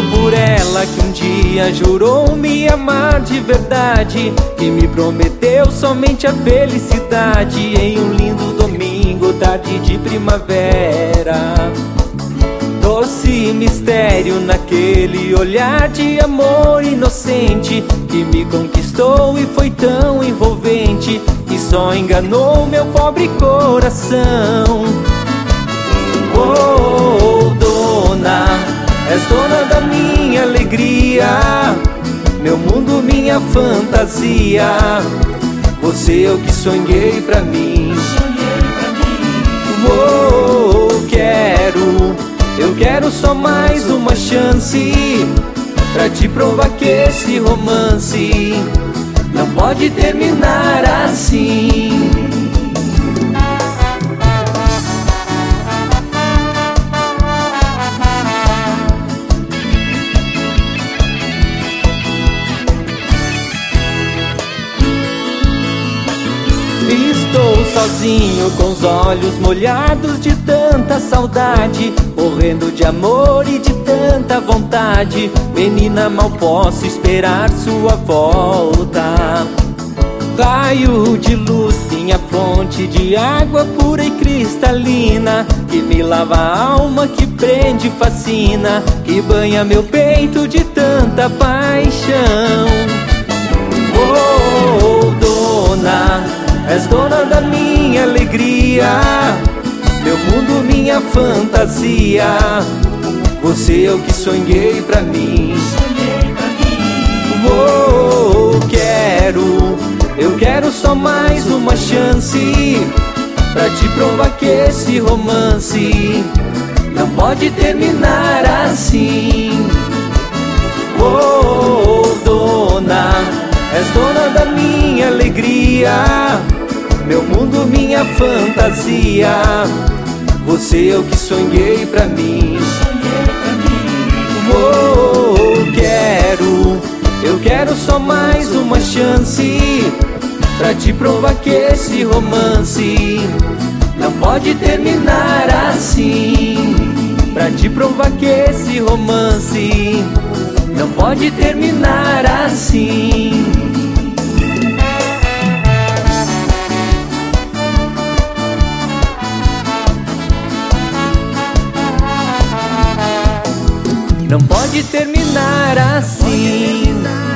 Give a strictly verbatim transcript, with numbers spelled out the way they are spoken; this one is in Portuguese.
por ela que um dia jurou me amar de verdade, que me prometeu somente a felicidade em um lindo domingo, tarde de primavera. Doce mistério naquele olhar de amor inocente que me conquistou e foi tão envolvente que só enganou meu pobre coração. Oh, dona, és dona da minha alegria, meu mundo, minha fantasia. Você é o que sonhei pra mim. Oh, quero, eu quero só mais uma chance pra te provar que esse romance não pode terminar assim. Estou sozinho com os olhos molhados de tanta saudade, morrendo de amor e de tanta vontade. Menina, mal posso esperar sua volta. Raio de luz, minha fonte de água pura e cristalina, que me lava a alma, que prende e fascina, que banha meu peito de tanta paixão. Oh, dona, és dona da minha alegria, meu mundo, minha fantasia. Você é o que sonhei pra mim. Oh, quero, eu quero só mais uma chance pra te provar que esse romance não pode terminar assim. Oh, dona, és dona da minha alegria, meu mundo, minha fantasia. Você é o que sonhei pra mim. Oh, quero, eu quero só mais uma chance pra te provar que esse romance não pode terminar assim. Pra te provar que esse romance não pode terminar assim. Não pode terminar assim.